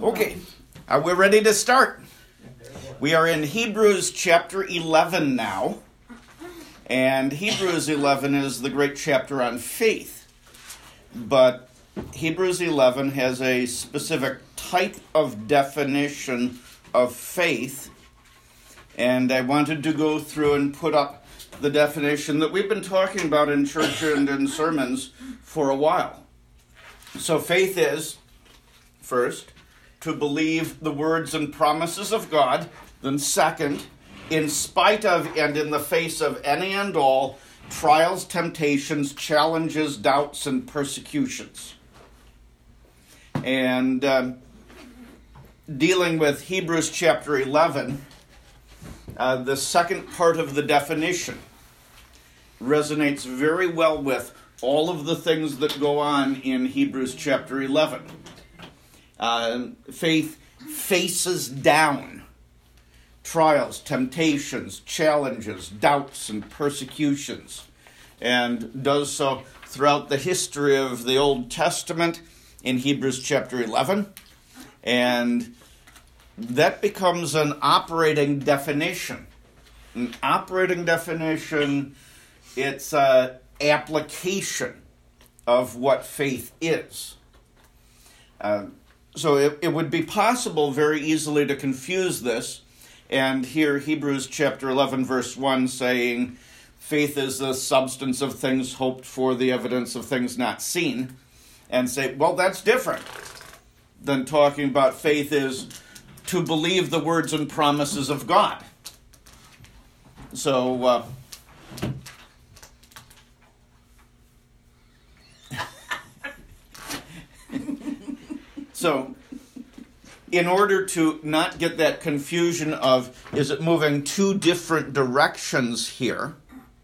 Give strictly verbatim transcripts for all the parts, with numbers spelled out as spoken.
Okay, uh, we're ready to start. We are in Hebrews chapter eleven now, and Hebrews eleven is the great chapter on faith. But Hebrews eleven has a specific type of definition of faith, and I wanted to go through and put up the definition that we've been talking about in church and in sermons for a while. So faith is, first, to believe the words and promises of God. Then second, in spite of and in the face of any and all trials, temptations, challenges, doubts, and persecutions. And um, dealing with Hebrews chapter eleven, uh, the second part of the definition resonates very well with all of the things that go on in Hebrews chapter eleven. Uh, faith faces down trials, temptations, challenges, doubts, and persecutions, and does so throughout the history of the Old Testament in Hebrews chapter eleven. And that becomes an operating definition. An operating definition, it's an application of what faith is. Uh, So it, it would be possible very easily to confuse this and hear Hebrews chapter eleven verse one saying, faith is the substance of things hoped for, the evidence of things not seen, and say, well, that's different than talking about faith is to believe the words and promises of God. So, uh, So, in order to not get that confusion of, is it moving two different directions here?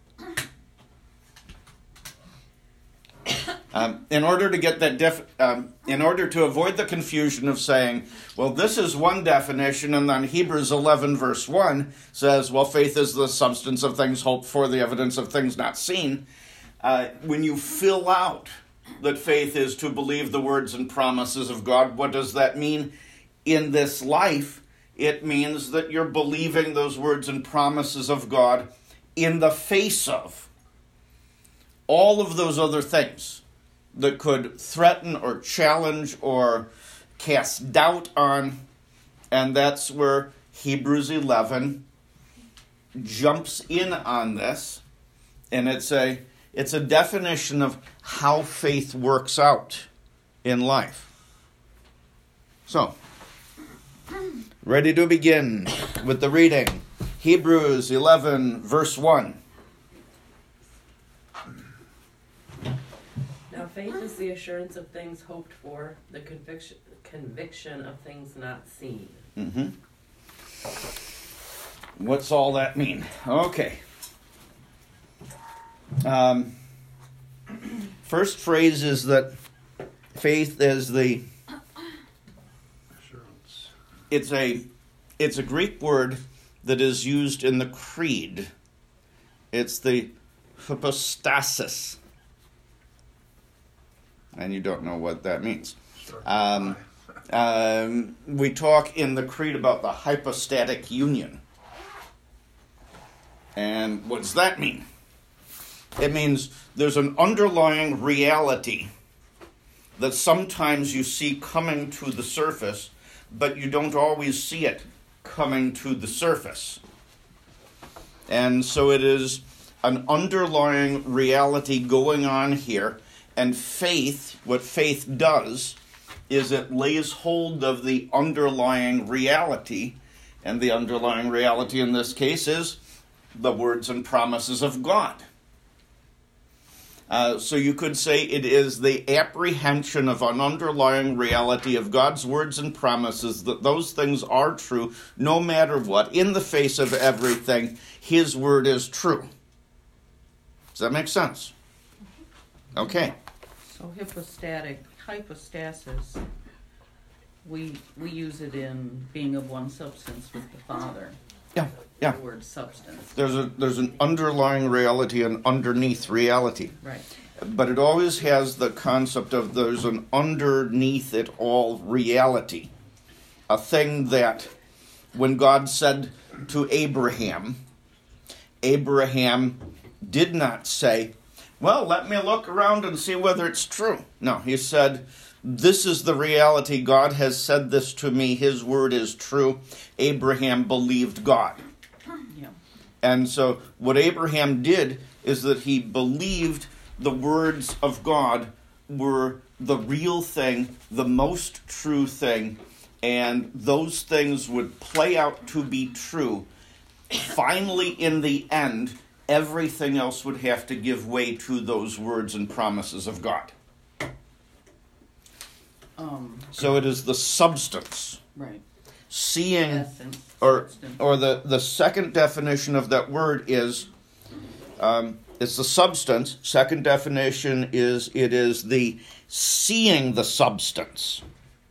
Um, in order to get that, def, um, in order to avoid the confusion of saying, well, this is one definition, and then Hebrews eleven verse one says, well, faith is the substance of things hoped for, the evidence of things not seen. Uh, when you fill out that faith is to believe the words and promises of God, what does that mean in this life? It means that you're believing those words and promises of God in the face of all of those other things that could threaten or challenge or cast doubt on. And that's where Hebrews eleven jumps in on this. And it's a It's a definition of how faith works out in life. So, ready to begin with the reading. Hebrews eleven, verse one. Now faith is the assurance of things hoped for, the conviction conviction of things not seen. Mm-hmm. What's all that mean? Okay. Um, first phrase is that faith is the assurance. It's a it's a Greek word that is used in the creed. It's the hypostasis, and you don't know what that means. Sure. Um, um, we talk in the creed about the hypostatic union, and what does that mean? It means there's an underlying reality that sometimes you see coming to the surface, but you don't always see it coming to the surface. And so it is an underlying reality going on here. And faith, what faith does, is it lays hold of the underlying reality. And the underlying reality in this case is the words and promises of God. Uh, so you could say it is the apprehension of an underlying reality of God's words and promises, that those things are true no matter what. In the face of everything, His word is true. Does that make sense? Okay. So hypostatic, hypostasis, we we use it in being of one substance with the Father. Yeah, yeah. The word substance. There's a there's an underlying reality and underneath reality. Right. But it always has the concept of there's an underneath it all reality. a thing that when God said to Abraham, Abraham did not say, well, let me look around and see whether it's true. No, he said, this is the reality. God has said this to me. His word is true. Abraham believed God. Yeah. And so what Abraham did is that he believed the words of God were the real thing, the most true thing, and those things would play out to be true. Finally, in the end, everything else would have to give way to those words and promises of God. Um, So it is the substance. right. Seeing, Essence. or substance. or the, the second definition of that word is, um, it's the substance. Second definition is it is the seeing the substance.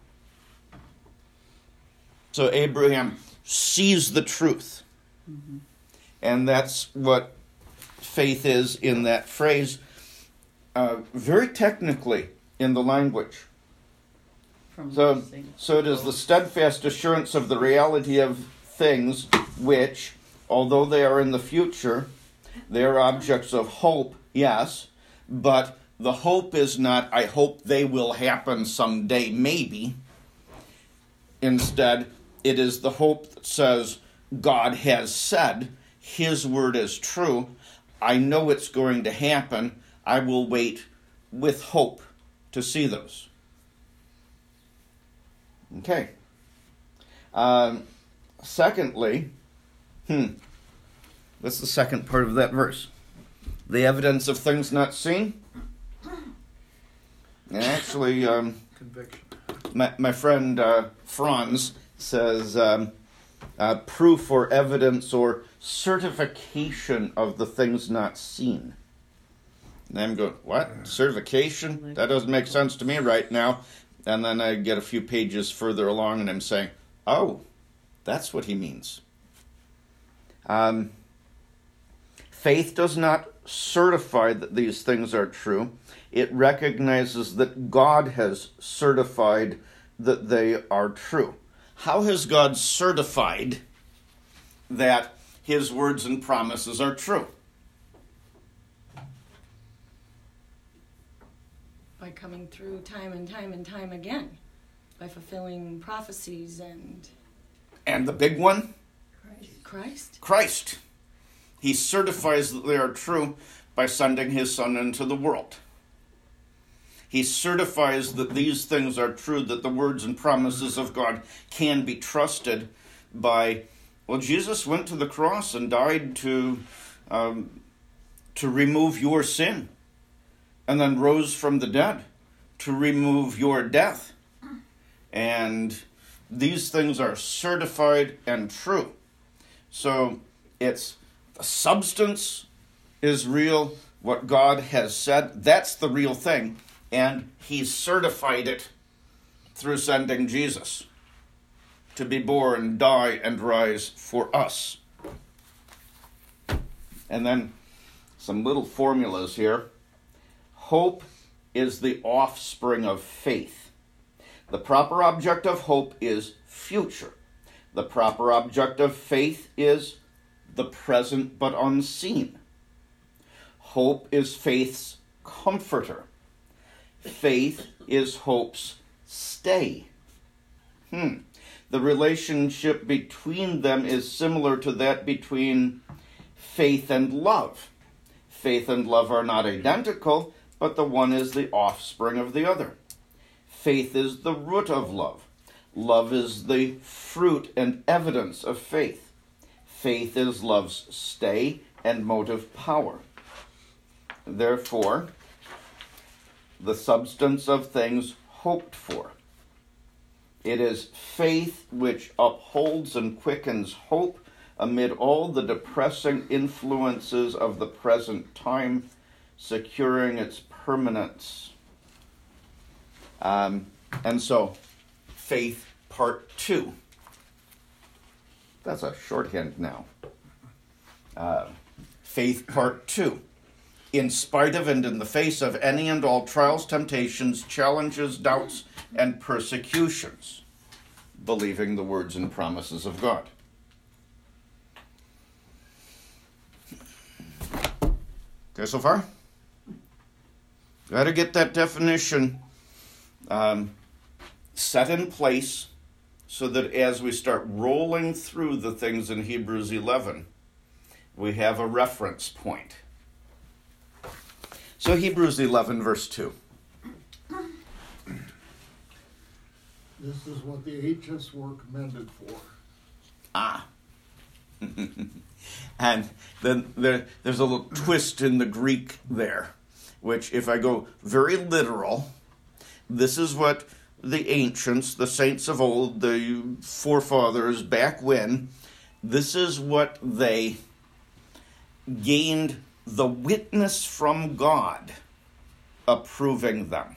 So Abraham sees the truth. Mm-hmm. And that's what faith is in that phrase, uh, very technically in the language. From So, blessing. so it is the steadfast assurance of the reality of things which, although they are in the future, they are objects of hope, yes, but the hope is not, I hope they will happen someday, maybe. Instead, it is the hope that says, God has said, His word is true, I know it's going to happen, I will wait with hope to see those. Okay. Um, secondly, hmm, what's the second part of that verse? The evidence of things not seen? Actually, um, Conviction. my, my friend uh, Franz says um, uh, proof or evidence or certification of the things not seen. And I'm going, what? Certification? That doesn't make sense to me right now. And then I get a few pages further along and I'm saying, oh, that's what he means. Um, faith does not certify that these things are true. It recognizes that God has certified that they are true. How has God certified that His words and promises are true? By coming through time and time and time again, by fulfilling prophecies and And the big one? Christ. Christ. He certifies that they are true by sending His Son into the world. He certifies that these things are true, that the words and promises of God can be trusted by, well, Jesus went to the cross and died to, um, to remove your sin, and then rose from the dead to remove your death. And these things are certified and true. So it's the substance is real. What God has said, that's the real thing. And He's certified it through sending Jesus to be born, die, and rise for us. And then some little formulas here. Hope is the offspring of faith. The proper object of hope is future. The proper object of faith is the present but unseen. Hope is faith's comforter. Faith is hope's stay. Hmm. The relationship between them is similar to that between faith and love. Faith and love are not identical, but the one is the offspring of the other. Faith is the root of love. Love is the fruit and evidence of faith. Faith is love's stay and motive power. Therefore, the substance of things hoped for. It is faith which upholds and quickens hope amid all the depressing influences of the present time, securing its permanence. Um, and so, faith part two. That's a shorthand now. Uh, faith part two. In spite of and in the face of any and all trials, temptations, challenges, doubts, and persecutions. believing the words and promises of God. Okay, so far? Got to get that definition um, set in place so that as we start rolling through the things in Hebrews eleven, we have a reference point. So Hebrews eleven, verse two. This is what the ancients were commended for. Ah. And then there, there's a little twist in the Greek there, which if I go very literal, this is what the ancients, the saints of old, the forefathers back when, this is what they gained the witness from God approving them.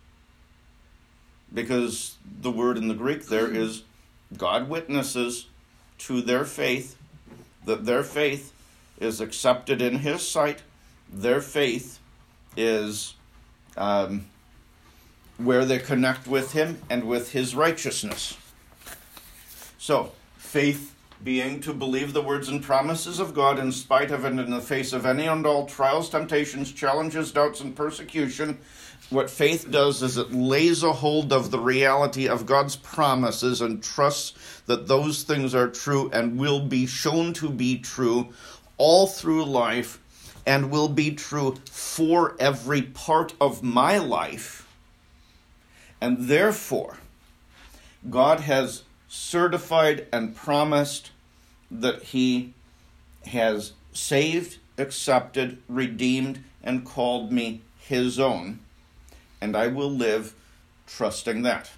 Because the word in the Greek there is God witnesses to their faith, that their faith is accepted in His sight. Their faith is um, where they connect with Him and with His righteousness. So, faith being to believe the words and promises of God in spite of and in the face of any and all trials, temptations, challenges, doubts, and persecution. What faith does is it lays a hold of the reality of God's promises and trusts that those things are true and will be shown to be true all through life and will be true for every part of my life. And therefore, God has certified and promised that He has saved, accepted, redeemed, and called me His own. And I will live trusting that.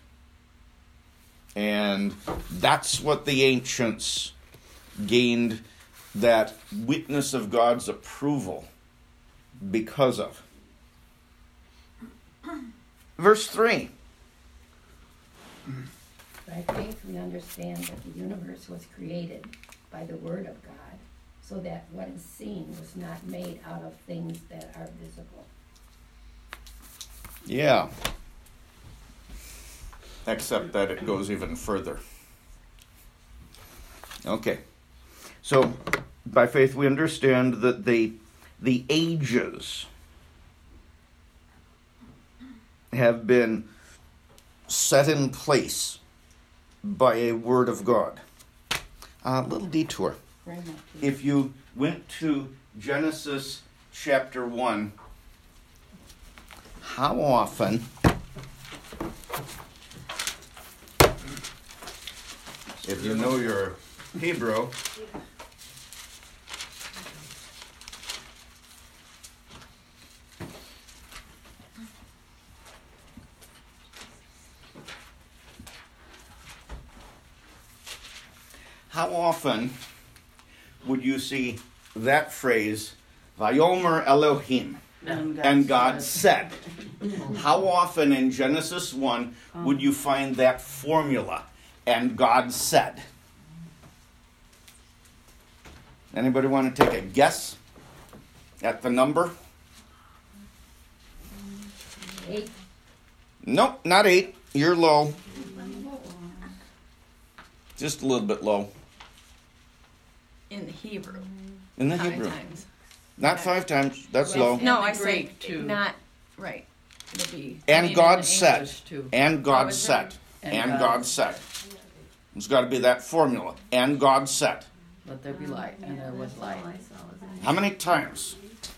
And that's what the ancients gained that witness of God's approval because of. Verse three. By faith we understand that the universe was created by the word of God, so that what is seen was not made out of things that are visible. Yeah. Except that it goes even further. Okay. So, by faith we understand that the, the ages have been set in place by a word of God. A uh, little detour. If you went to Genesis chapter one, how often if you know your Hebrew, how often would you see that phrase, Vayomer Elohim? And God, And God said. said. How often in Genesis one would you find that formula, and God said? Anybody want to take a guess at the number? Eight. Nope, not eight. You're low. Just a little bit low. In the Hebrew. In the How many Hebrew. times? Not five times. That's Well, low. in No, the I say Greek, too. not right. It'll be And I mean, God in said. English, too. And Oh, God is it? said. And And God. God said. It's got to be that formula. And God said. Let there be light, and there was light. How many times?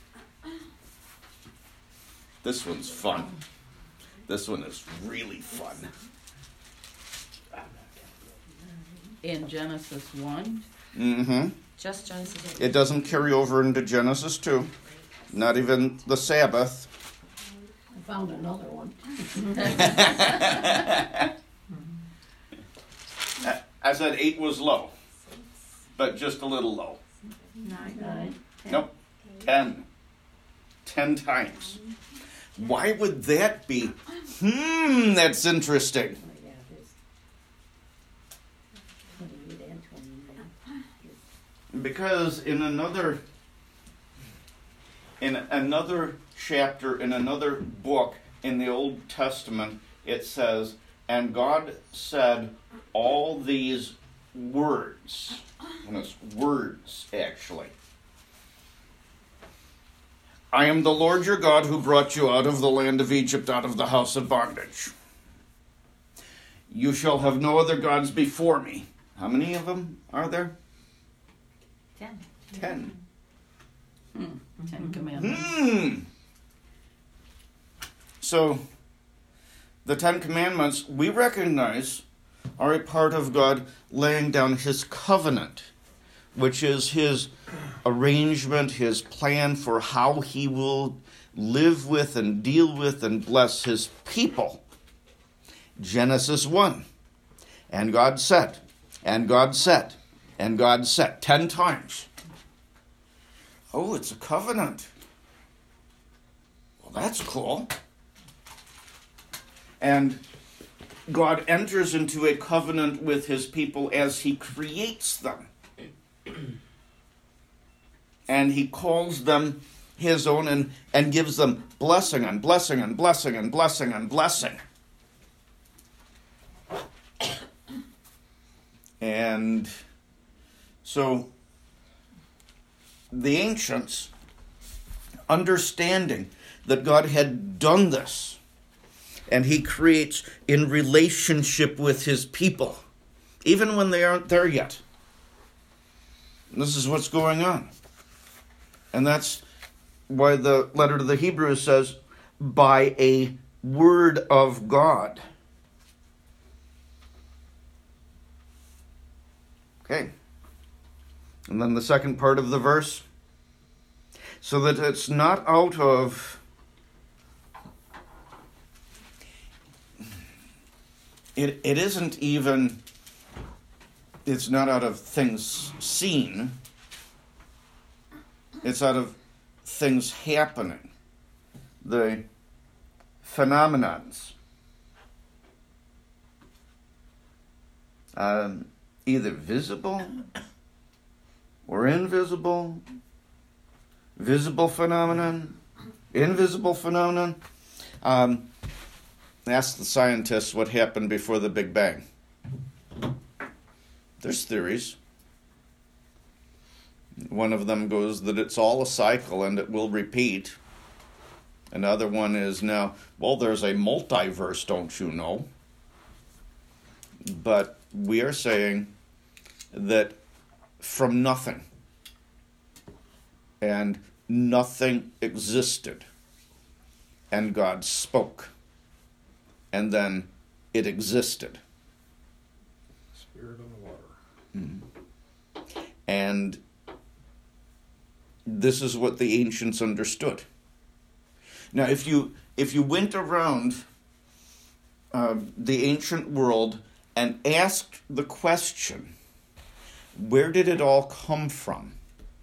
This one's fun. This one is really fun. In Genesis one, Mm-hmm. just Genesis. It doesn't carry over into Genesis two. Not even the Sabbath. I found another one. I said eight was low. But just a little low. Nine. Nope. Ten. Ten times. Why would that be? Hmm, that's interesting. Oh, yeah, there's twenty-eight and twenty-nine. Because in another in another chapter in another book in the Old Testament it says, And God said all these words, and it's words actually. I am the Lord your God who brought you out of the land of Egypt, out of the house of bondage. You shall have no other gods before me. How many of them are there? Ten. Ten. Hmm. Ten Commandments. Hmm. So, the Ten Commandments, we recognize, are a part of God laying down his covenant, which is his arrangement, his plan for how he will live with and deal with and bless his people. Genesis one. And God said, and God said, and God said, ten times. Oh, it's a covenant. Well, that's cool. And God enters into a covenant with his people as he creates them. And he calls them his own and, and gives them blessing and blessing and blessing and blessing and blessing. And so the ancients, understanding that God had done this, and he creates in relationship with his people, even when they aren't there yet. This is what's going on. And that's why the letter to the Hebrews says, by a word of God. Okay. And then the second part of the verse, so that it's not out of It it isn't even, it's not out of things seen, it's out of things happening, the phenomenons. Um, either visible or invisible, visible phenomenon, invisible phenomenon. Um, Ask the scientists what happened before the Big Bang. There's theories. One of them goes that it's all a cycle and it will repeat. Another one is now, well, there's a multiverse, don't you know? But we are saying that from nothing, and nothing existed, and God spoke. And then it existed. Spirit on the water. Mm-hmm. And this is what the ancients understood. Now, if you if you went around uh, the ancient world and asked the question, where did it all come from?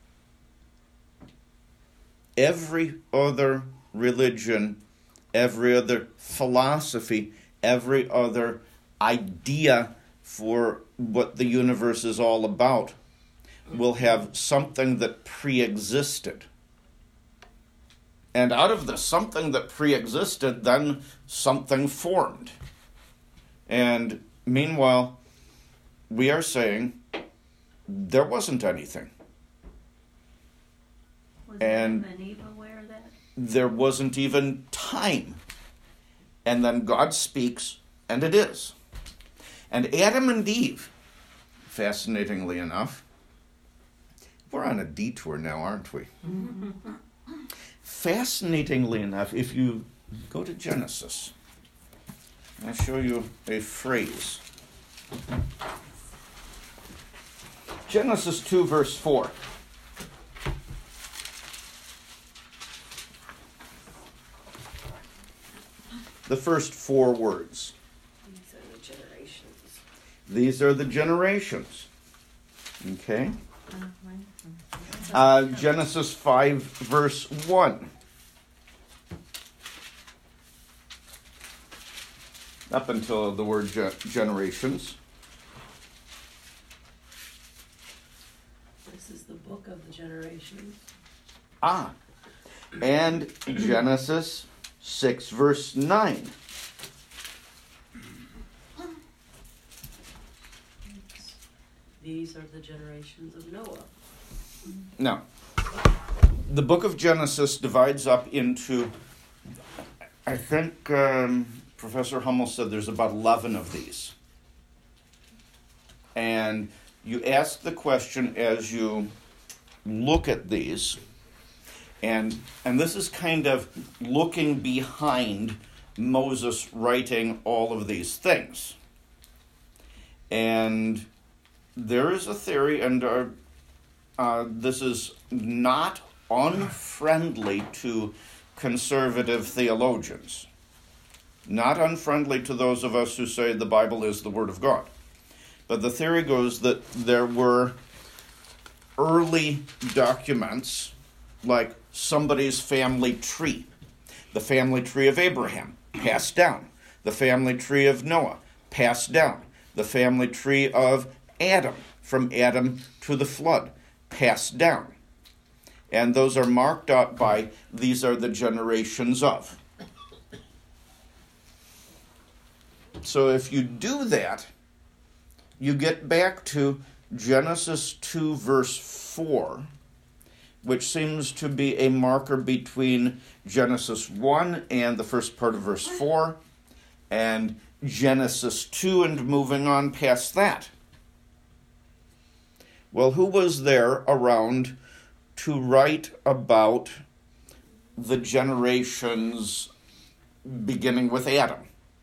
Every other religion, every other philosophy, every other idea for what the universe is all about will have something that pre-existed. And out of the something that pre-existed, then something formed. And meanwhile, we are saying there wasn't anything. Was And- Adam and Eve aware of that? There wasn't even time. And then God speaks, and it is. And Adam and Eve, fascinatingly enough, we're on a detour now, aren't we? Fascinatingly enough, if you go to Genesis, I'll show you a phrase. Genesis two, verse four. The first four words. These are the generations. These are the generations. Okay. Uh, Genesis five, verse one. Up until the word ge- generations. This is the book of the generations. Ah. And Genesis six, verse nine. these are the generations of Noah. Now, the book of Genesis divides up into, I think um, Professor Hummel said there's about eleven of these. And you ask the question as you look at these, and and this is kind of looking behind Moses writing all of these things. And there is a theory, and uh, uh, this is not unfriendly to conservative theologians, not unfriendly to those of us who say the Bible is the Word of God. But the theory goes that there were early documents, like somebody's family tree, the family tree of Abraham, passed down, the family tree of Noah, passed down, the family tree of Adam, from Adam to the flood, passed down. And those are marked out by, these are the generations of. So if you do that, you get back to Genesis two, verse four, which seems to be a marker between Genesis one and the first part of verse four, and Genesis two and moving on past that. Well, who was there around to write about the generations beginning with Adam?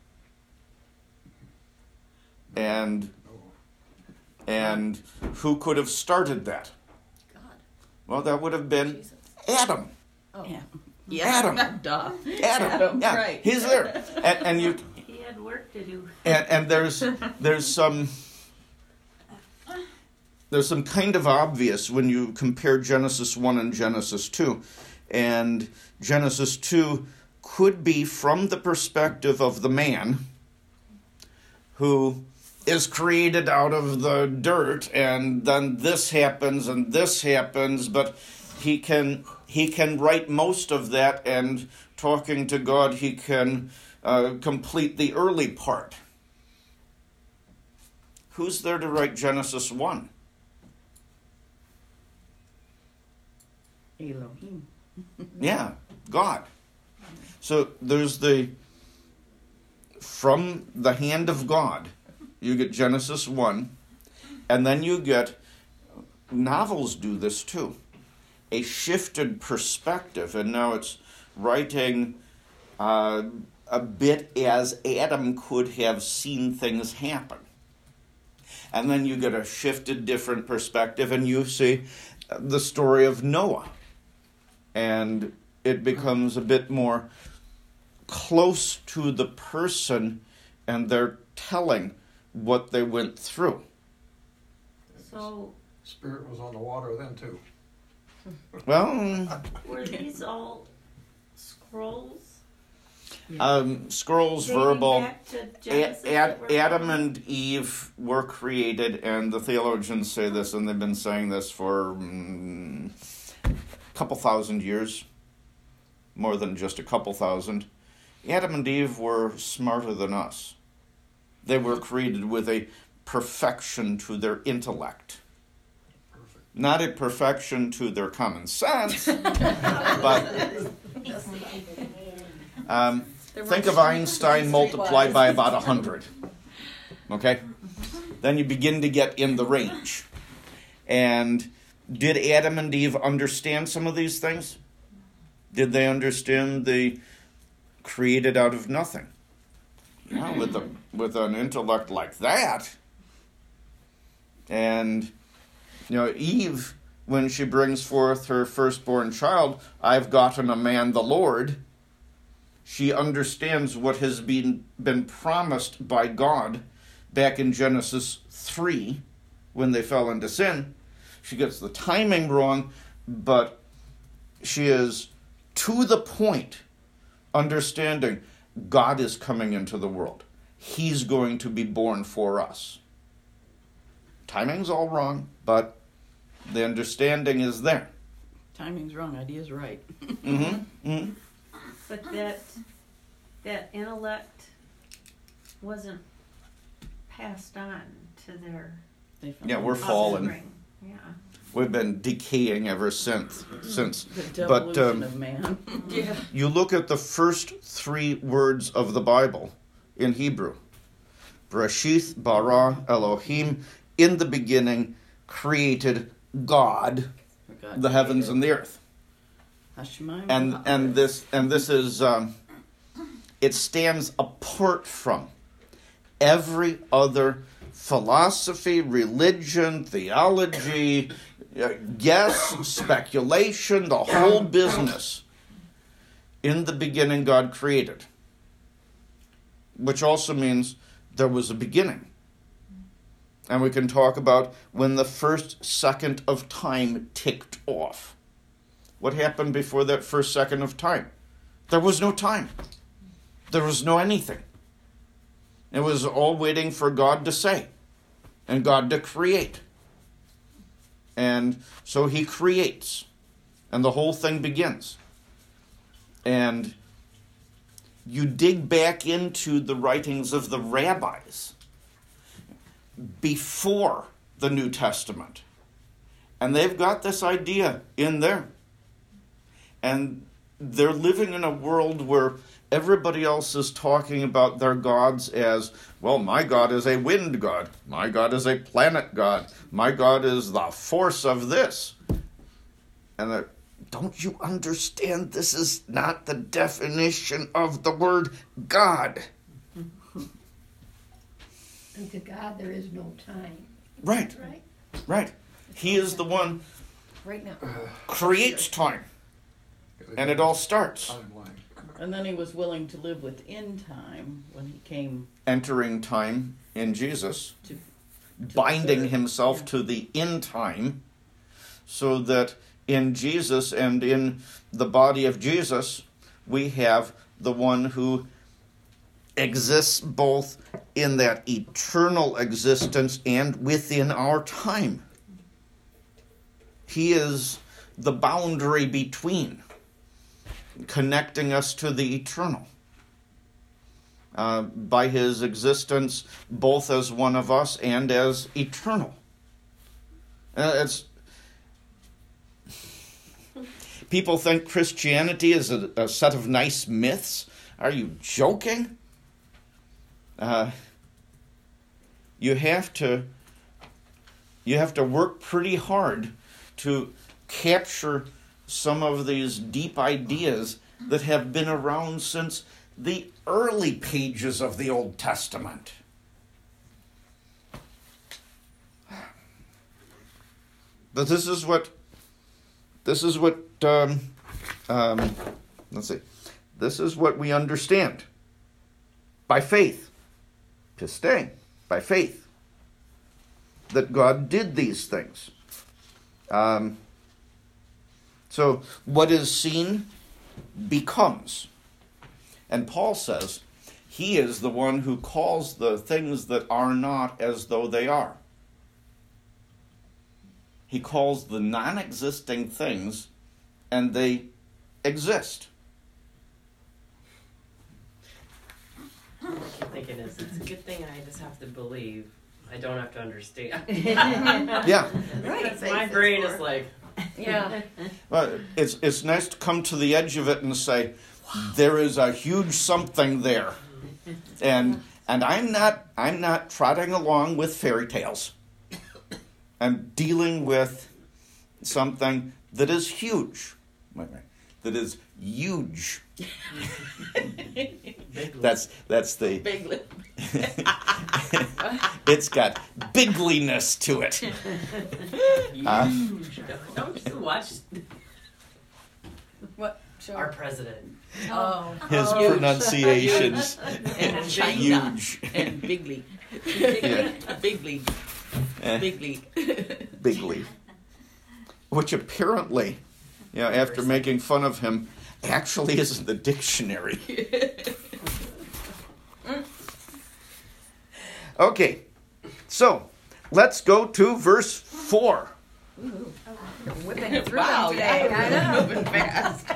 And and who could have started that? God. Well, that would have been Jesus. Adam. Oh. Yeah. Adam. Duh. Adam. Adam, Yeah, right. he's there. And, and you He had work to do. and, and there's there's some there's some kind of obvious when you compare Genesis one and Genesis two. And Genesis two could be from the perspective of the man who is created out of the dirt, and then this happens and this happens, but he can he can write most of that, and talking to God, he can uh, complete the early part. Who's there to write Genesis one? Elohim. Yeah, God. So there's the, from the hand of God, you get Genesis one, and then you get, novels do this too, a shifted perspective, and now it's writing uh, a bit as Adam could have seen things happen. And then you get a shifted different perspective, and you see the story of Noah. And it becomes a bit more close to the person, and they're telling what they went through. So Spirit was on the water then too. Well, were these all scrolls? um, scrolls, dating verbal. back to A- Genesis Ad- that were Adam found? and Eve were created, and the theologians say this, and they've been saying this for mm, a couple thousand years, more than just a couple thousand. Adam and Eve were smarter than us. They were created with a perfection to their intellect. Perfect. Not a perfection to their common sense, but um, think of Einstein multiplied by about a hundred. Okay? Then you begin to get in the range. And did Adam and Eve understand some of these things? Did they understand the created out of nothing? Yeah, with a, with an intellect like that. And, you know, Eve, when she brings forth her firstborn child, I've gotten a man, the Lord, she understands what has been, been promised by God back in Genesis three, when they fell into sin. She gets the timing wrong, but she is to the point understanding God is coming into the world. He's going to be born for us. Timing's all wrong, but the understanding is there. Timing's wrong, idea's right. Mm-hmm. Mm-hmm. But that that intellect wasn't passed on to their They found Yeah, we're the fallen. Offspring. Yeah. We've been decaying ever since. Since, The but devolution um, of man. Yeah. you look at the first three words of the Bible in Hebrew. Bereshith bara Elohim. In the beginning, created God God the heavens created and the earth. Hashemayim And v'haaretz. and this and this is um, it stands apart from every other philosophy, religion, theology, uh, guess, speculation, the whole business. In the beginning, God created, which also means there was a beginning. And we can talk about when the first second of time ticked off. What happened before that first second of time? There was no time. There was no anything. It was all waiting for God to say and God to create. And so he creates. And the whole thing begins. And you dig back into the writings of the rabbis before the New Testament. And they've got this idea in there. And they're living in a world where everybody else is talking about their gods as, well, my God is a wind god. My God is a planet god. My God is the force of this. And they're, don't you understand? This is not the definition of the word God. And to God there is no time. Right, Right? right. He is the one Right now. creates time. And it all starts. Timeline. And then he was willing to live within time when he came Entering time in Jesus, to, binding serve. himself Yeah. to the in time, so that in Jesus and in the body of Jesus, we have the one who exists both in that eternal existence and within our time. He is the boundary between, connecting us to the eternal. Uh, by his existence, both as one of us and as eternal. Uh, it's people think Christianity is a, a set of nice myths. Are you joking? Uh, you have to you have to work pretty hard to capture some of these deep ideas that have been around since the early pages of the Old Testament. But this is what this is what um, um, let's see. This is what we understand by faith. Pistei, by faith, that God did these things. Um, so what is seen becomes. And Paul says he is the one who calls the things that are not as though they are. He calls the non-existing things, and they exist. What I'm thinking is, it's a good thing I just have to believe. I don't have to understand. Yeah. Right. My brain is like, Yeah. Well, it's it's nice to come to the edge of it and say, there is a huge something there. And and I'm not I'm not trotting along with fairy tales. I'm dealing with something that is huge. Wait, wait. That is huge. That's that's the Big lip. it's got bigliness to it. Uh, don't just watch What show? our president. Oh. his Oh. pronunciations And China. huge. And bigly. Yeah. Bigly. Eh, Bigly. bigly. Which apparently, you know, after making fun of him, actually is in the dictionary. Okay, so let's go to verse four. Whipping through Wow, them today. I yeah, know. moving fast.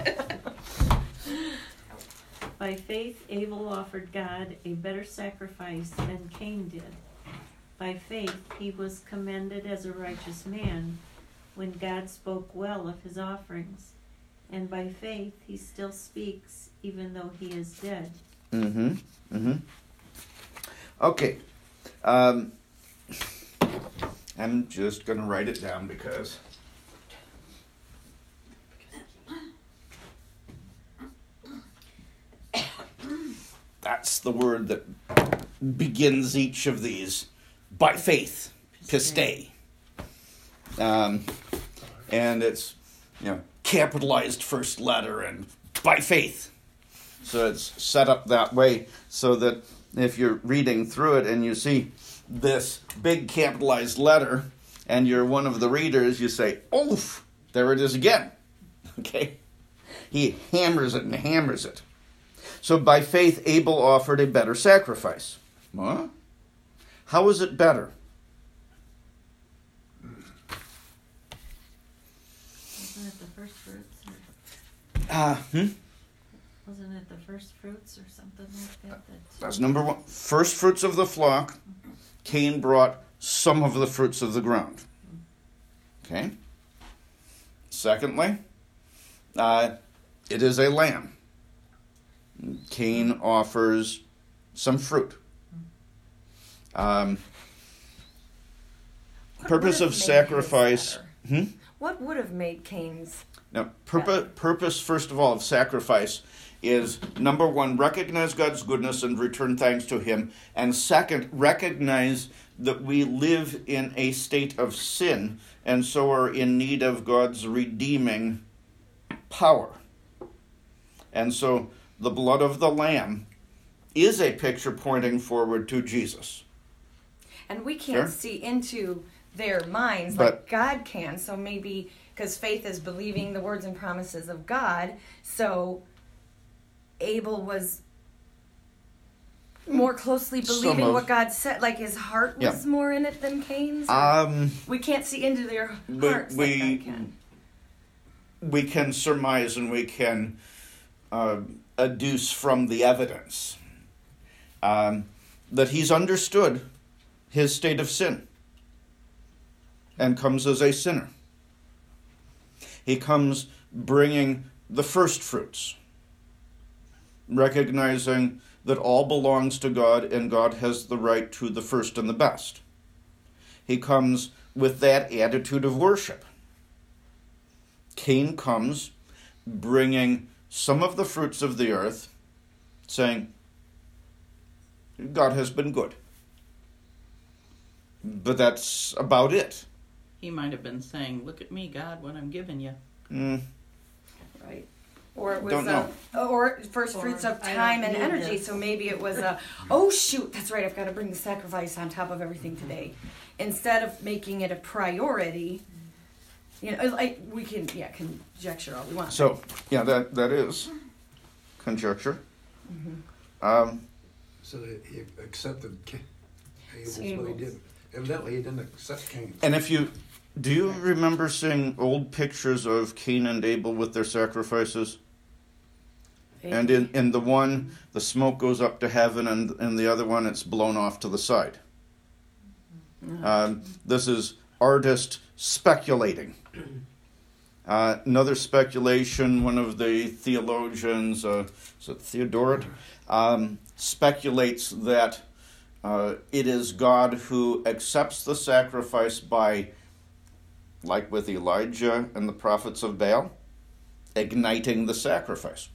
By faith, Abel offered God a better sacrifice than Cain did. by faith he was commended as a righteous man when God spoke well of his offerings. And by faith he still speaks even though he is dead. Mm-hmm. Mm-hmm. Okay. Um, I'm just going to write it down because that's the word that begins each of these. By faith, piste. Um, and it's, you know, capitalized first letter and by faith. So it's set up that way so that if you're reading through it and you see this big capitalized letter and you're one of the readers, you say, oof, there it is again. Okay? He hammers it and hammers it. So by faith, Abel offered a better sacrifice. What? How is it better? Wasn't it the first fruits? Or, Uh, hmm? wasn't it the first fruits or something like that? that That's number one. First fruits of the flock. Cain brought some of the fruits of the ground. Okay? Secondly, uh, it is a lamb. Cain offers some fruit. Um, What purpose would of have made sacrifice. his better? Hmm? What would have made Cain's? Now, purpose, purpose, first of all, of sacrifice is, number one, recognize God's goodness and return thanks to Him. And second, recognize that we live in a state of sin and so are in need of God's redeeming power. And so the blood of the Lamb is a picture pointing forward to Jesus. And we can't Sure. see into their minds But- like God can. So maybe because faith is believing the words and promises of God, so Abel was more closely Some believing of- what God said. Like his heart was Yeah. more in it than Cain's. Um, we can't see into their But hearts we- like God can. we can surmise and we can uh, adduce from the evidence um, that he's understood his state of sin and comes as a sinner. He comes bringing the first fruits, recognizing that all belongs to God and God has the right to the first and the best. He comes with that attitude of worship. Cain comes bringing some of the fruits of the earth, saying, God has been good. But that's about it. He might have been saying, look at me, God, what I'm giving you. Mm, Right. Or it was Don't a, or first Or, fruits of I time don't and need energy. this. So maybe it was a, oh shoot, that's right, I've got to bring the sacrifice on top of everything today. Instead of making it a priority, you know, like we can, yeah, conjecture all we want. so, yeah, that, that is conjecture. Um, So that he accepted Ca- Abel's, but he Abel's. didn't. Evidently, he didn't accept Cain. and if you, do you remember seeing old pictures of Cain and Abel with their sacrifices? And in, in the one, the smoke goes up to heaven, and in the other one, it's blown off to the side. Um, this is artist speculating. Uh, another speculation, one of the theologians, uh, is it Theodoret, um, speculates that uh, it is God who accepts the sacrifice by, like with Elijah and the prophets of Baal, igniting the sacrifice.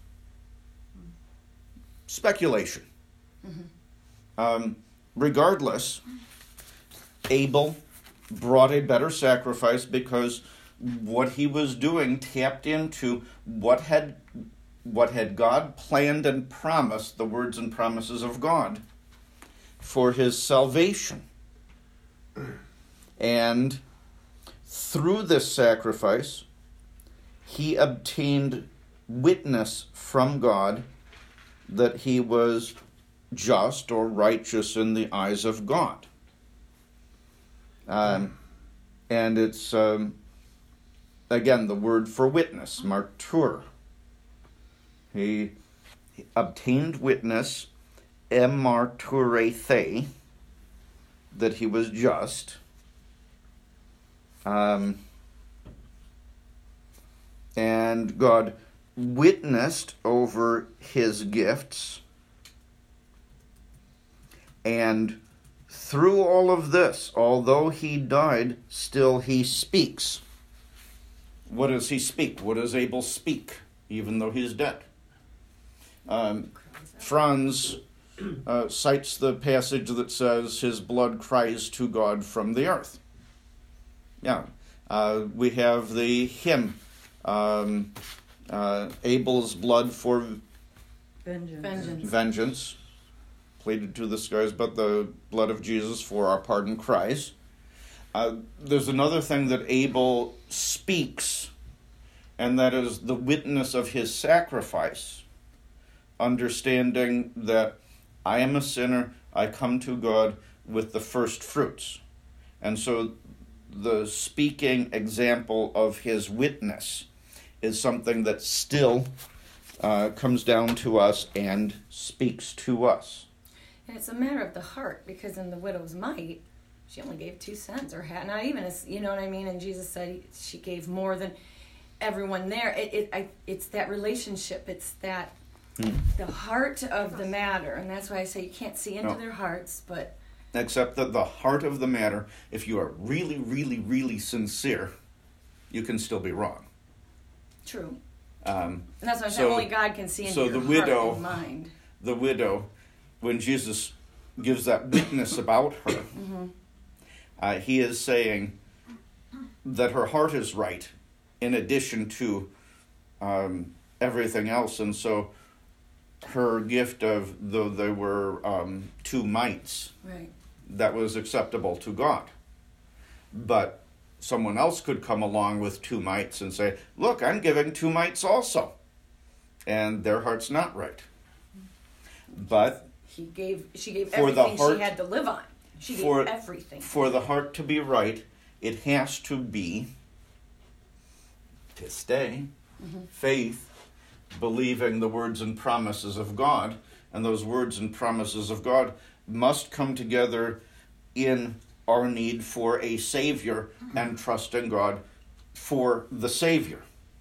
Speculation. Um, regardless, Abel brought a better sacrifice because what he was doing tapped into what had what had God planned and promised, the words and promises of God, for his salvation. And through this sacrifice, he obtained witness from God that he was just or righteous in the eyes of God. Um, and it's, um, again, the word for witness, martyr. He, he obtained witness, emarturete, that he was just. Um, and God witnessed over his gifts. And through all of this, although he died, still he speaks. What does he speak? What does Abel speak, even though he's dead? Um, Franz uh, cites the passage that says, his blood cries to God from the earth. Yeah. Uh, we have the hymn, um, uh, Abel's blood for Vengeance. Vengeance. vengeance, pleaded to the skies, but the blood of Jesus for our pardon cries. Uh, there's another thing that Abel speaks, and that is the witness of his sacrifice, understanding that I am a sinner, I come to God with the first fruits. And so the speaking example of his witness is something that still uh, comes down to us and speaks to us. And it's a matter of the heart, because in the widow's mite, she only gave two cents, or had not even, a, you know what I mean? And Jesus said she gave more than everyone there. It, it, I, it's that relationship. It's that Hmm. the heart of the matter, and that's why I say you can't see into No. their hearts, but Except that the heart of the matter, if you are really, really, really sincere, you can still be wrong. true. Um, And that's why I'm So- saying only God can see into so your the heart widow- and mind. the widow, when Jesus gives that witness about her, Mm-hmm. uh, he is saying that her heart is right in addition to um, everything else. And so her gift of, though there were um, two mites, Right. that was acceptable to God. But someone else could come along with two mites and say, look, I'm giving two mites also. And their heart's not right. But He gave. She gave For the everything heart- she had to live on. She for- gave everything. for the heart to be right, it has to be to stay, Mhm. faith, believing the words and promises of God. And those words and promises of God must come together in our need for a Savior and trusting God for the Savior.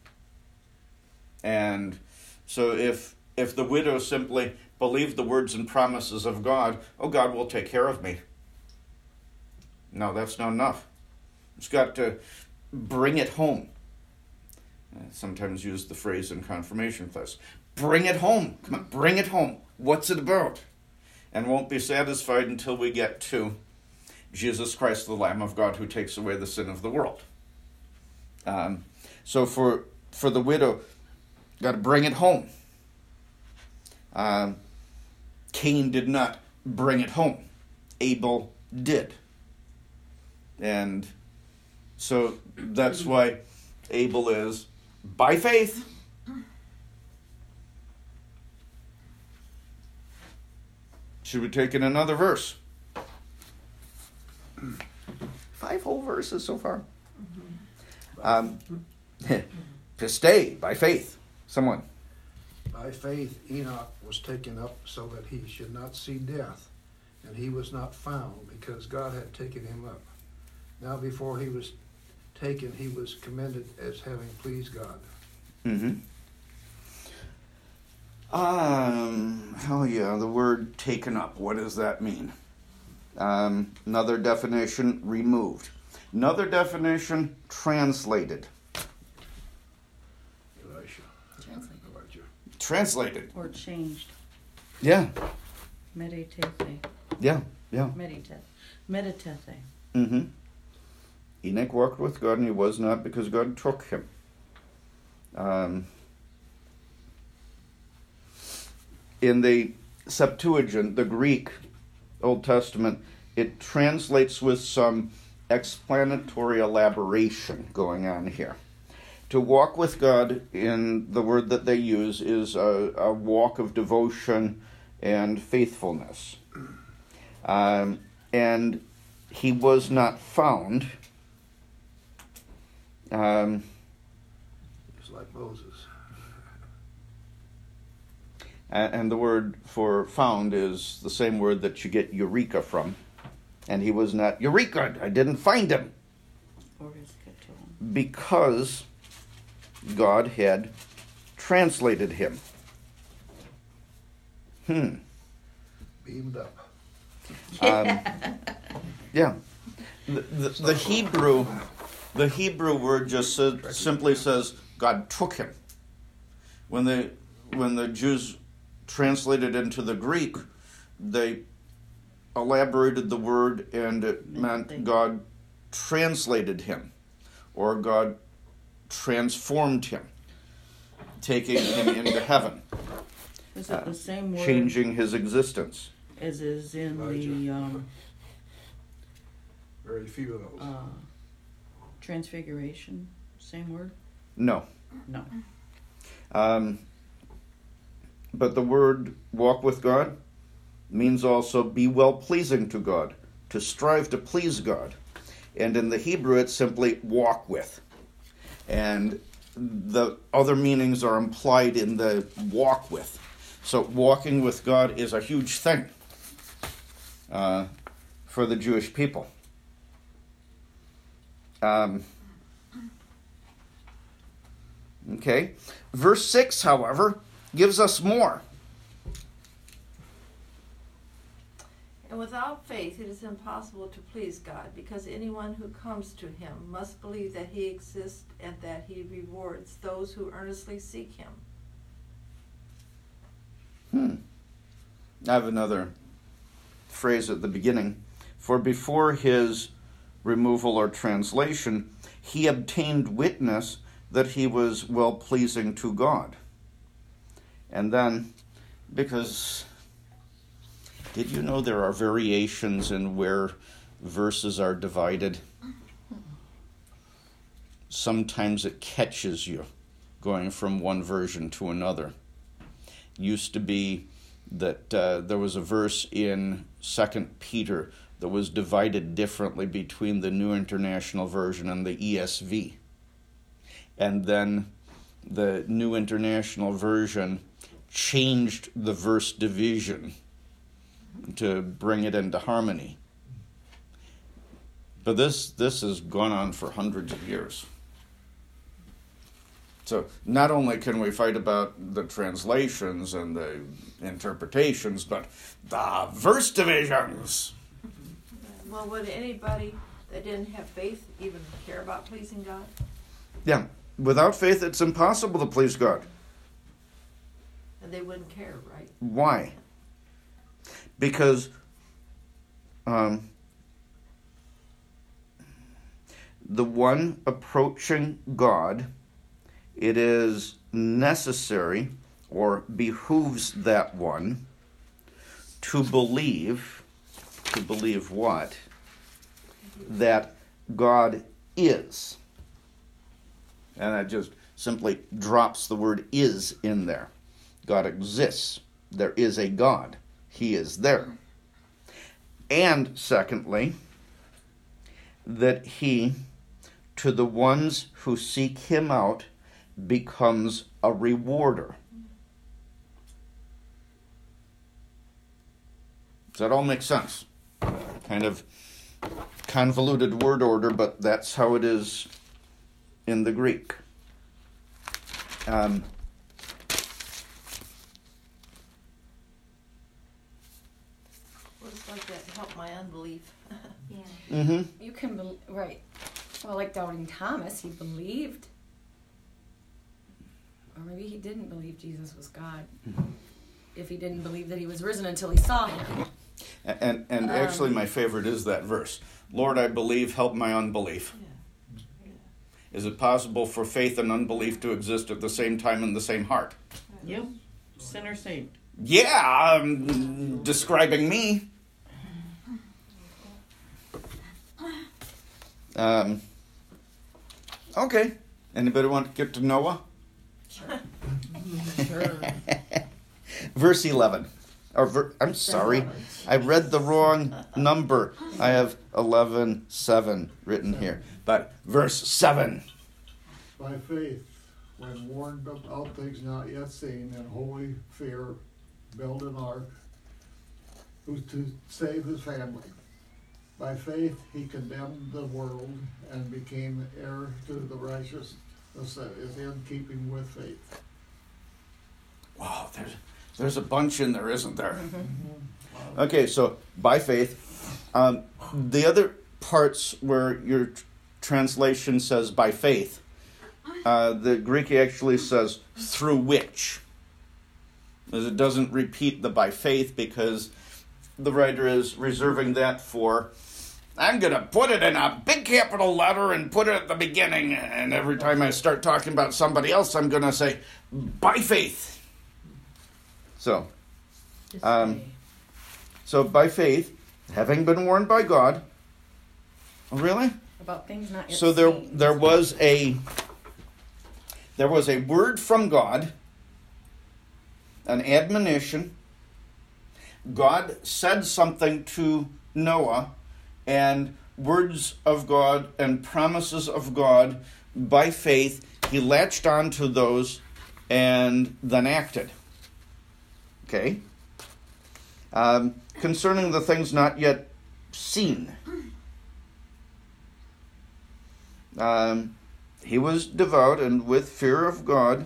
And so if if the widow simply believed the words and promises of God, oh, God will take care of me. No, that's not enough. It's got to bring it home. I sometimes use the phrase in confirmation class. Bring it home. Come on, bring it home. What's it about? And won't be satisfied until we get to Jesus Christ, the Lamb of God, who takes away the sin of the world. Um, so for for the widow, got to bring it home. Um, Cain did not bring it home. Abel did. And so that's why Abel is by faith. Should we take in another verse? Five whole verses so far. Um, Pistei, by faith. Someone. By faith, Enoch was taken up so that he should not see death, and he was not found because God had taken him up. Now before he was taken, he was commended as having pleased God. Mm-hmm. Um, oh yeah, the word taken up. What does that mean? Um, another definition, removed. Another definition, translated. Elisha. Translate. How about you? Translated. Or changed. Yeah, Meditate. yeah, yeah. Meditate. Meditate. Mm-hmm. Enoch walked with God, and he was not because God took him. Um, in the Septuagint, the Greek Old Testament, it translates with some explanatory elaboration going on here. To walk with God, in the word that they use, is a, a walk of devotion and faithfulness. Um, and he was not found. Um, It's like Moses. and, and the word for found is the same word that you get eureka from. And he was not, Eureka, I didn't find him. Or eschaton. Because God had translated him. Hmm. Beamed up. Um, yeah. The, the, the Hebrew, the Hebrew word just said, simply says God took him. When the when the Jews translated into the Greek, they elaborated the word, and it meant God translated him, or God transformed him, taking him into heaven. Is it the same word Changing his existence. as is in the um, Very few of those. uh, Transfiguration? Same word? No. No. Um, but the word walk with God means also be well pleasing to God, to strive to please God. And in the Hebrew, it's simply walk with. And the other meanings are implied in the walk with. So walking with God is a huge thing uh, for the Jewish people. Um, okay. Verse six, however, gives us more. And without faith it is impossible to please God, because anyone who comes to him must believe that he exists and that he rewards those who earnestly seek him. Hmm. I have another phrase at the beginning. For before his removal or translation, he obtained witness that he was well-pleasing to God. And then, because, did you know there are variations in where verses are divided? Sometimes it catches you going from one version to another. Used to be that uh, there was a verse in Second Peter that was divided differently between the New International Version and the E S V. And then the New International Version changed the verse division to bring it into harmony. But this this has gone on for hundreds of years. So not only can we fight about the translations and the interpretations, but the verse divisions. Well, would anybody that didn't have faith even care about pleasing God? Yeah, without faith it's impossible to please God. And they wouldn't care, right? Why? Because um, the one approaching God, it is necessary or behooves that one to believe, to believe what? That God is. And that just simply drops the word is in there. God exists. There is a God. He is there. And secondly, that he, to the ones who seek him out, becomes a rewarder. Does that all make sense? Kind of convoluted word order, but that's how it is in the Greek. Um, Words like that help my unbelief. Yeah. mm-hmm. You can, be- right. Well, like doubting Thomas, he believed. Or maybe he didn't believe Jesus was God. If he didn't believe that he was risen until he saw him. And and actually my favorite is that verse. Lord, I believe, help my unbelief. Yeah. Yeah. Is it possible for faith and unbelief to exist at the same time in the same heart? Yep. Sinner saint. Yeah, um, describing me. Um, okay. Anybody want to get to Noah? Sure. Verse eleven. Or ver- I'm sorry, I read the wrong number. I have eleven seven written here. But verse seven. By faith, when warned about things not yet seen, in holy fear, built an ark, who's to save his family. By faith he condemned the world and became heir to the righteousness that is in keeping with faith. Wow, there's, there's a bunch in there, isn't there? Mm-hmm. Okay, so by faith. Um, the other parts where your tr- translation says by faith, uh, the Greek actually says through which. As it doesn't repeat the by faith because the writer is reserving that for, I'm going to put it in a big capital letter and put it at the beginning, and every time I start talking about somebody else, I'm going to say, by faith. So, um, so by faith, having been warned by God, oh, really? About things not yet So there, seen. there was a, there was a word from God, an admonition. God said something to Noah, and words of God and promises of God by faith, he latched on to those and then acted. Okay? Um, concerning the things not yet seen. Um, he was devout and with fear of God.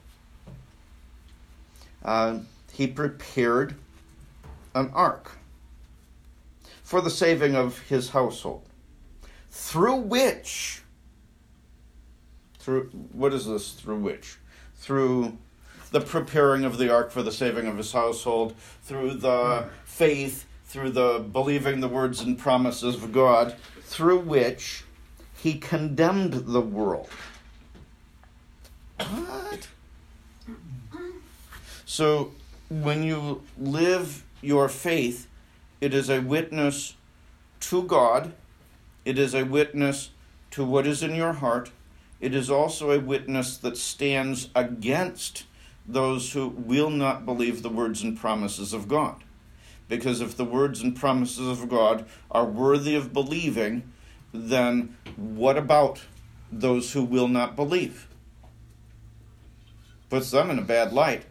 Uh, he prepared an ark for the saving of his household, through which, through what is this through which? Through the preparing of the ark for the saving of his household, through the faith, through the believing the words and promises of God, through which he condemned the world. What? So when you live your faith, it is a witness to God. It is a witness to what is in your heart. It is also a witness that stands against those who will not believe the words and promises of God. Because if the words and promises of God are worthy of believing, then what about those who will not believe? Puts them in a bad light.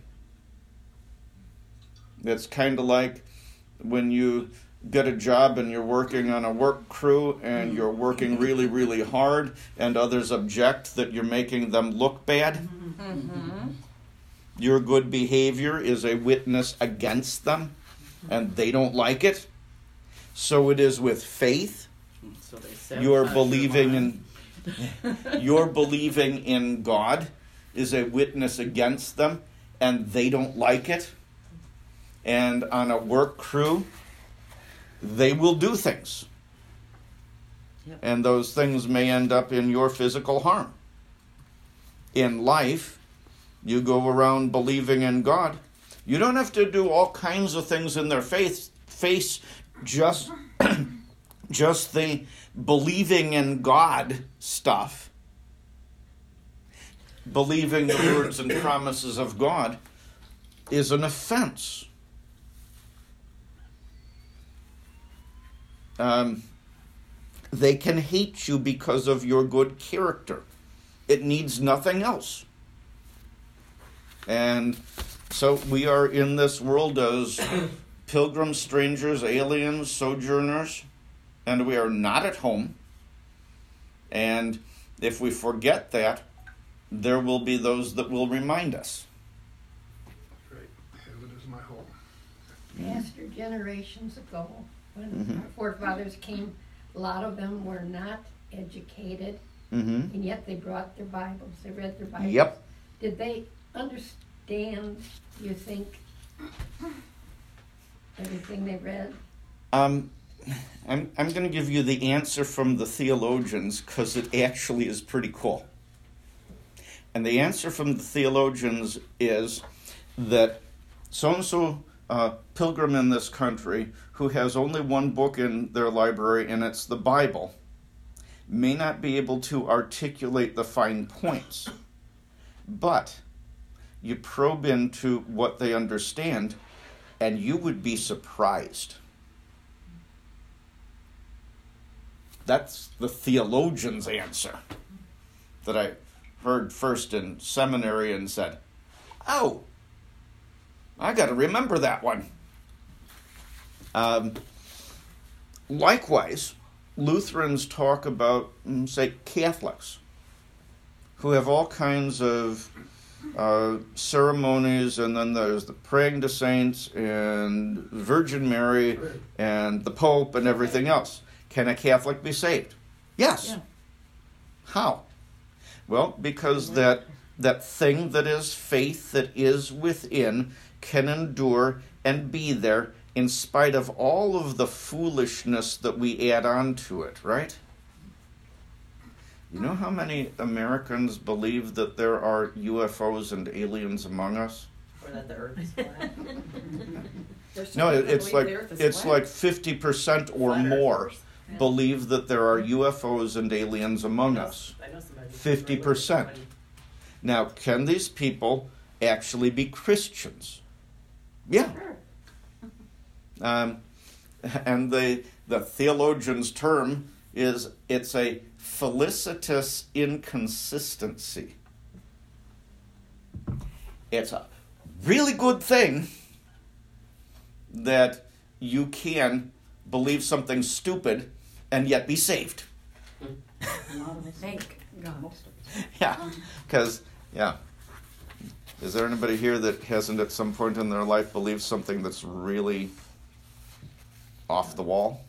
It's kind of like when you get a job and you're working on a work crew and you're working really, really hard and others object that you're making them look bad. Mm-hmm. Your good behavior is a witness against them and they don't like it. So it is with faith. So they sabotage You're your believing mind. in you're believing in God is a witness against them and they don't like it. And on a work crew, they will do things. Yep. And those things may end up in your physical harm. In life, you go around believing in God. You don't have to do all kinds of things in their faith, face just, just the believing in God stuff. Believing the words and promises of God is an offense. Um, they can hate you because of your good character. It needs nothing else. And so we are in this world as pilgrims, strangers, aliens, sojourners, and we are not at home. And if we forget that, there will be those that will remind us. Right. Heaven is my home. Pastor, generations ago, when Mhm. our forefathers came, a lot of them were not educated, Mm-hmm. and yet they brought their Bibles. They read their Bibles. Yep. Did they understand, you think, everything they read? Um, I'm I'm going to give you the answer from the theologians because it actually is pretty cool. And the answer from the theologians is that so-and-so uh, pilgrim in this country who has only one book in their library and it's the Bible may not be able to articulate the fine points. But you probe into what they understand and you would be surprised. That's the theologian's answer that I heard first in seminary and said, oh, I got to remember that one. Um, likewise, Lutherans talk about, say, Catholics, who have all kinds of uh, ceremonies, and then there's the praying to saints and Virgin Mary and the Pope and everything else. Can a Catholic be saved? Yes. Yeah. How? Well, because that that thing that is faith that is within can endure and be there in spite of all of the foolishness that we add on to it, right? You know how many Americans believe that there are U F Os and aliens among us? Or that the earth is flat. There's No, some it- people it's believe like the earth is it's flat. like fifty percent or Flat more earthers. believe that there are U F Os and aliens among us. I know somebody. fifty percent. Now, can these people actually be Christians? Yeah. Um, and the the theologian's term is it's a felicitous inconsistency. It's a really good thing that you can believe something stupid and yet be saved. Thank God. Yeah, because, yeah. Is there anybody here that hasn't at some point in their life believed something that's really off the wall?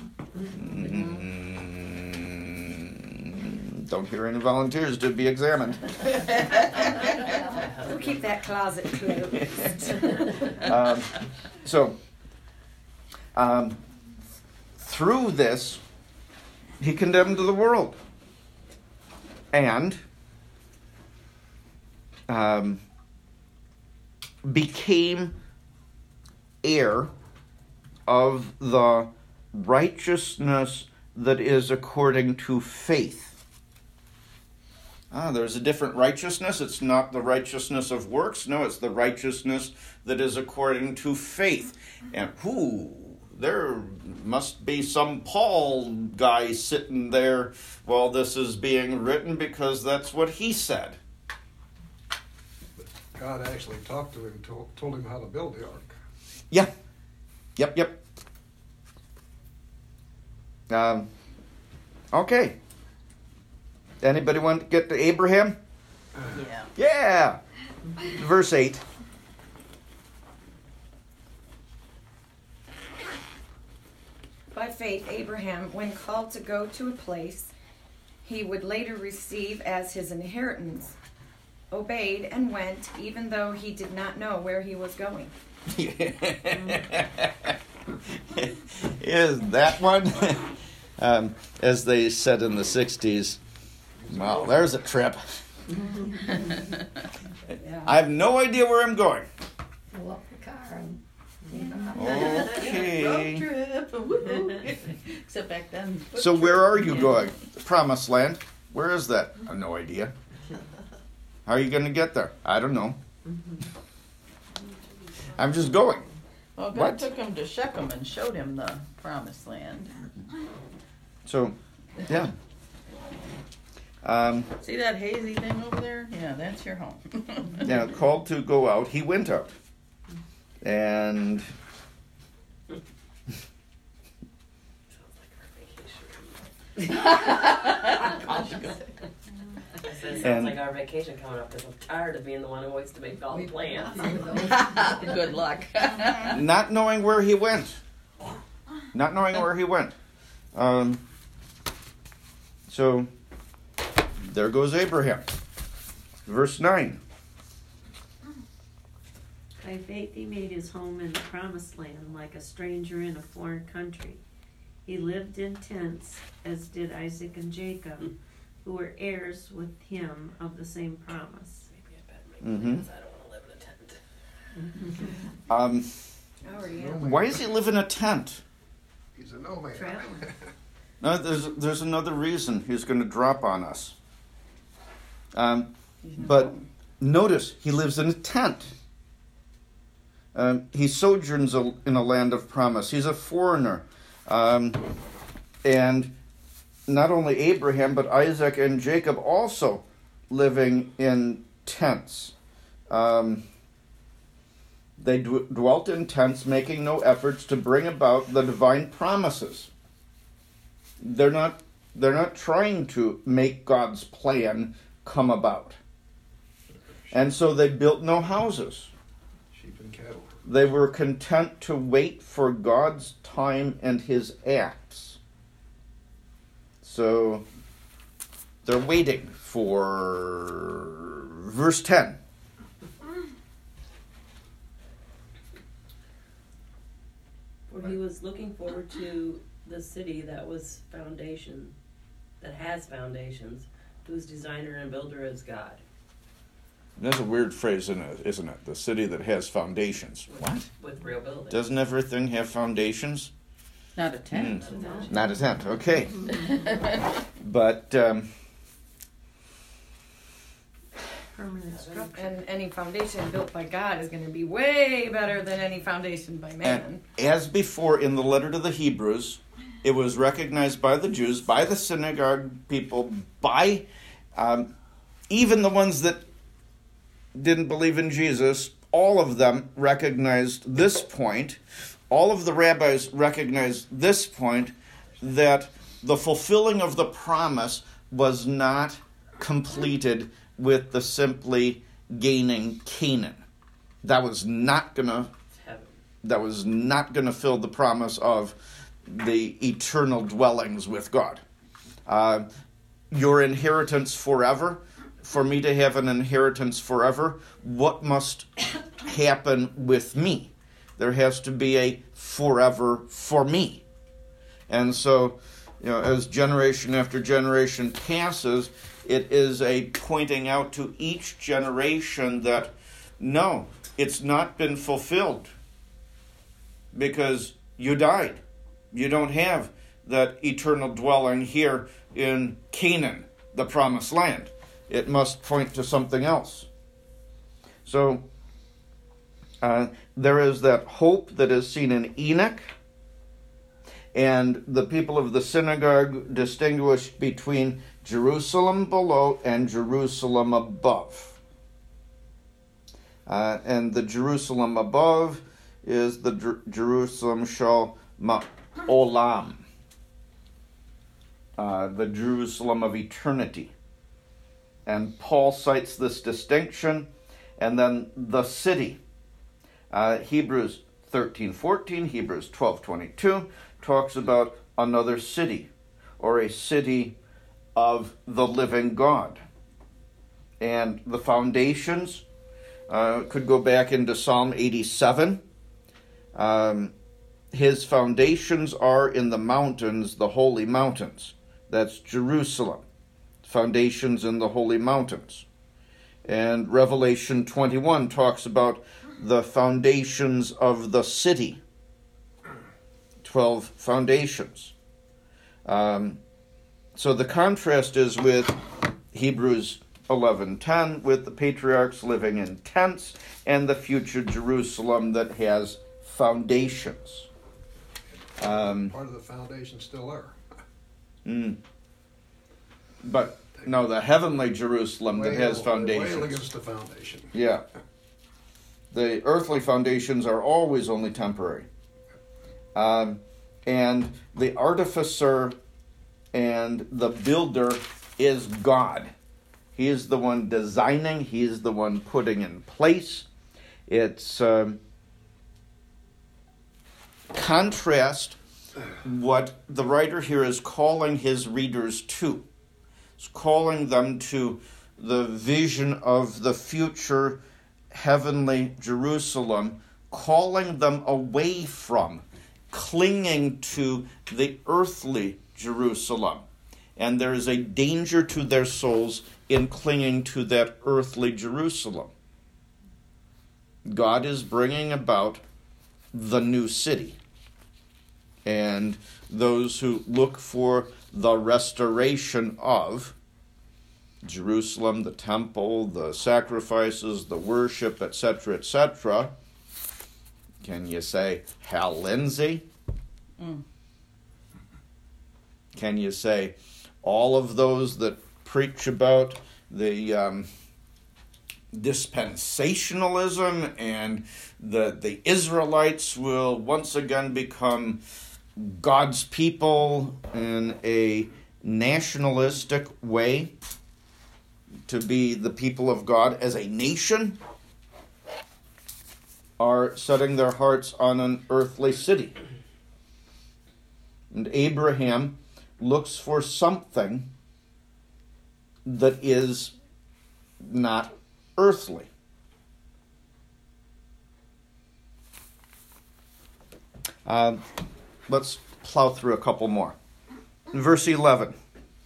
Mm, don't hear any volunteers to be examined. We'll keep that closet closed. um, so, um, through this, he condemned the world. And um, became heir of the righteousness that is according to faith. Ah, there's a different righteousness. It's not the righteousness of works. No, it's the righteousness that is according to faith. And whoo, there must be some Paul guy sitting there while this is being written, because that's what he said. God actually talked to him, told, told him how to build the ark. Yeah. Yep, yep. Um, okay. Anybody want to get to Abraham? Yeah. Yeah. Verse eight. By faith, Abraham, when called to go to a place he would later receive as his inheritance, obeyed and went, even though he did not know where he was going. Is that one? um, as they said in the sixties, well, there's a trip. Yeah. I have no idea where I'm going. Pull up the car and leave them up. Okay. Road trip. Woo-hoo. Except back then. So where are you going? Promised land. Where is that? I have no idea. How are you going to get there? I don't know. I'm just going. Well, God What? took him to Shechem and showed him the promised land. So, yeah. Um, See that hazy thing over there? Yeah, that's your home. yeah, called to go out. He went out. And I said, it sounds And- like our vacation coming up because I'm tired of being the one who wants to make all the plans. Good luck. not knowing where he went. Not knowing where he went. Um, so, there goes Abraham. Verse nine. By faith he made his home in the promised land like a stranger in a foreign country. He lived in tents, as did Isaac and Jacob, who were heirs with him of the same promise. Maybe I better make Mhm. plans. I don't want to live in a tent. Um, I already No am. man. why does he live in a tent? He's a nomad. Traveler. No, there's there's another reason he's going to drop on us. Um, but notice he lives in a tent. Um, he sojourns a, in a land of promise. He's a foreigner, um, and not only Abraham but Isaac and Jacob also living in tents. Um, they d- dwelt in tents, making no efforts to bring about the divine promises. They're not they're not trying to make God's plan come about. And so they built no houses. Sheep and cattle. They were content to wait for God's time and his acts. So they're waiting for verse ten. For he was looking forward to the city that was foundation, that has foundations, whose designer and builder is God. That's a weird phrase, isn't it? Isn't it? The city that has foundations. What? With real buildings. Doesn't everything have foundations? Not a tent. Mm. Not a tent, okay. But, um, Permanent structure. And any foundation built by God is going to be way better than any foundation by man. and as before in the letter to the Hebrews, it was recognized by the Jews, by the synagogue people, by um, even the ones that didn't believe in Jesus. All of them recognized this point. All of the rabbis recognized this point, that the fulfilling of the promise was not completed with the simply gaining Canaan. That was not gonna that was not gonna fill the promise of the eternal dwellings with God. Uh, your inheritance forever, for me to have an inheritance forever, what must happen with me? There has to be a forever for me. And so, you know, as generation after generation passes, it is a pointing out to each generation that, no, it's not been fulfilled because you died. You don't have that eternal dwelling here in Canaan, the promised land. It must point to something else. So, uh, there is that hope that is seen in Enoch, and the people of the synagogue distinguished between Jerusalem below and Jerusalem above. Uh, and the Jerusalem above is the Jer- Jerusalem shel Olam, uh, the Jerusalem of eternity. And Paul cites this distinction. And then the city, uh, Hebrews thirteen fourteen, Hebrews twelve twenty-two, talks about another city, or a city of the living God. And the foundations uh, could go back into Psalm eighty-seven. Um, his foundations are in the mountains, the holy mountains. That's Jerusalem. Foundations in the holy mountains. And Revelation twenty-one talks about the foundations of the city. Twelve foundations. Um, so the contrast is with Hebrews eleven ten, with the patriarchs living in tents, and the future Jerusalem that has foundations. Um, Part of the foundation still there. mm, but no, the heavenly Jerusalem that has foundations. Wail against the foundation. Yeah. The earthly foundations are always only temporary. Um, and the artificer and the builder is God. He is the one designing. He is the one putting in place. It's um, contrast what the writer here is calling his readers to. He's calling them to the vision of the future heavenly Jerusalem, calling them away from clinging to the earthly Jerusalem. And there is a danger to their souls in clinging to that earthly Jerusalem. God is bringing about the new city. And those who look for the restoration of Jerusalem, the temple, the sacrifices, the worship, et cetera, et cetera. Can you say Hal Lindsey? Mm. Can you say all of those that preach about the um, dispensationalism and the the Israelites will once again become God's people in a nationalistic way, to be the people of God as a nation, are setting their hearts on an earthly city. And Abraham looks for something that is not earthly. Uh, let's plow through a couple more. Verse eleven.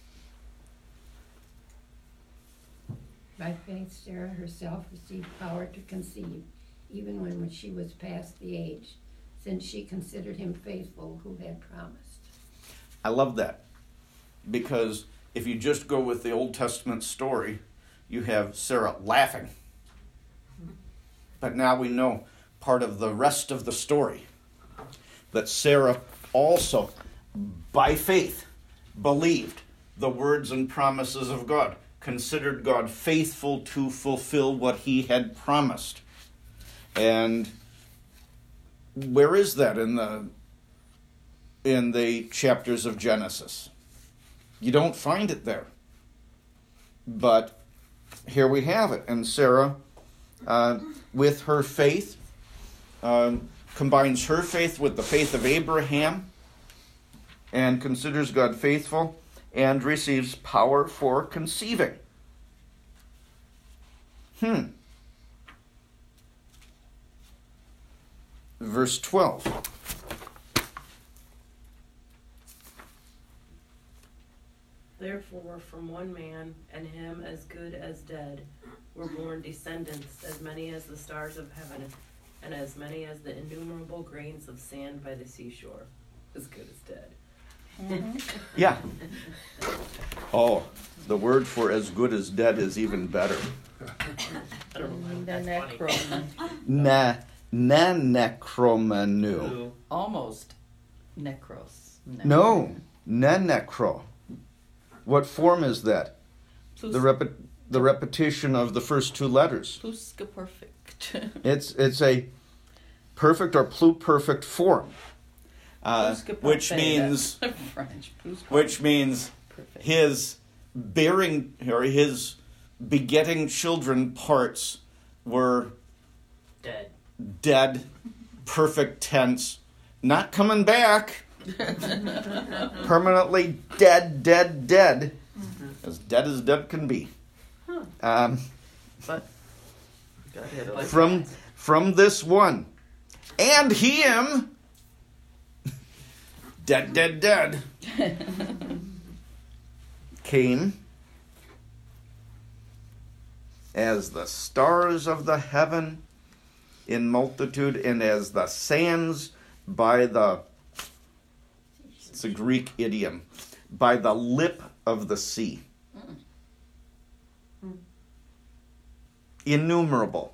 By faith, Sarah herself received power to conceive, even when she was past the age, since she considered him faithful who had promised. I love that, because if you just go with the Old Testament story, you have Sarah laughing. But now we know part of the rest of the story, that Sarah also, by faith, believed the words and promises of God, considered God faithful to fulfill what he had promised. And where is that in the in the chapters of Genesis? You don't find it there. But here we have it. And Sarah, uh, with her faith, uh, combines her faith with the faith of Abraham and considers God faithful and receives power for conceiving. Hmm. Verse twelve. Therefore, from one man, and him as good as dead, were born descendants, as many as the stars of heaven, and as many as the innumerable grains of sand by the seashore. As good as dead. Mm-hmm. Yeah. Oh, the word for as good as dead is even better. I don't know why The that's funny. necrom, Na, na necromanu. Ooh. almost necros. No, na necro. What form is that? Plus, The repi- the repetition of the first two letters. perfect. It's it's a perfect or pluperfect form, uh, which means French. Plus which means perfect. his bearing or his begetting children parts were Dead. dead, perfect tense, not coming back. Permanently dead, dead, dead. As dead as dead can be. Huh. Um, But go ahead. But- from from this one. And him, dead, dead, dead, came as the stars of the heaven in multitude, and as the sands by the, it's a Greek idiom, by the lip of the sea. Innumerable.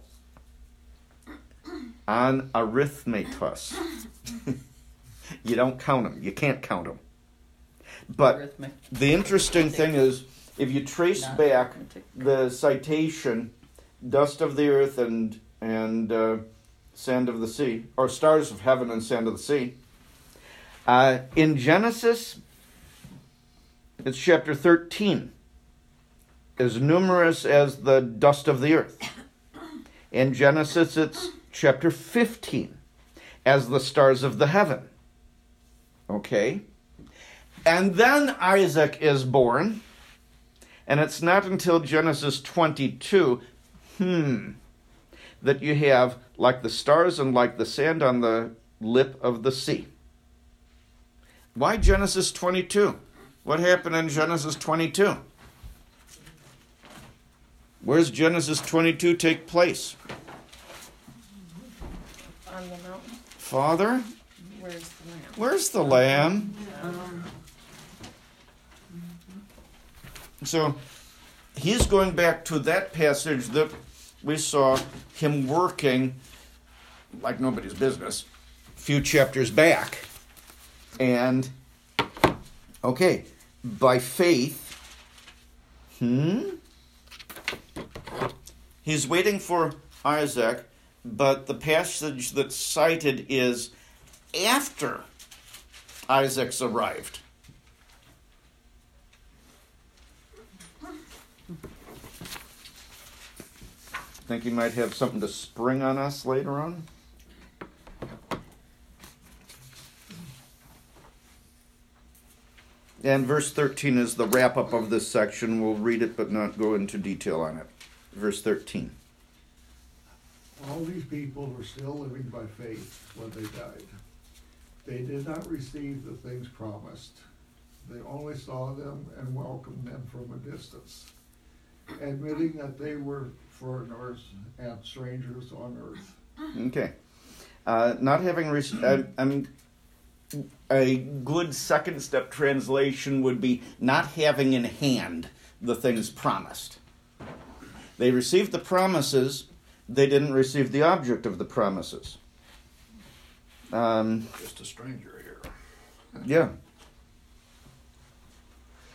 On arithmetos. You don't count them. You can't count them. But Arithmetic. the interesting thing is, if you trace Not back arithmetic. the citation, dust of the earth and and uh, sand of the sea, or stars of heaven and sand of the sea, uh, in Genesis, it's chapter thirteen, as numerous as the dust of the earth. In Genesis, it's chapter fifteen, as the stars of the heaven. Okay? And then Isaac is born, and it's not until Genesis twenty-two, hmm, that you have like the stars and like the sand on the lip of the sea. Why Genesis twenty-two? What happened in Genesis twenty-two? Where's Genesis twenty-two take place? On the mountain. Father, Where's the lamb? where's the lamb? Um, So he's going back to that passage that we saw him working like nobody's business a few chapters back. And, okay, by faith, hmm? He's waiting for Isaac, but the passage that's cited is after Isaac's arrived. Think he might have something to spring on us later on? And verse thirteen is the wrap-up of this section. We'll read it but not go into detail on it. Verse thirteen. All these people were still living by faith when they died. They did not receive the things promised. They only saw them and welcomed them from a distance, admitting that they were foreigners and strangers on earth. Okay. Uh, not having received... I, I mean, a good second step translation would be not having in hand the things promised. They received the promises, they didn't receive the object of the promises. Um, Just a stranger here. yeah.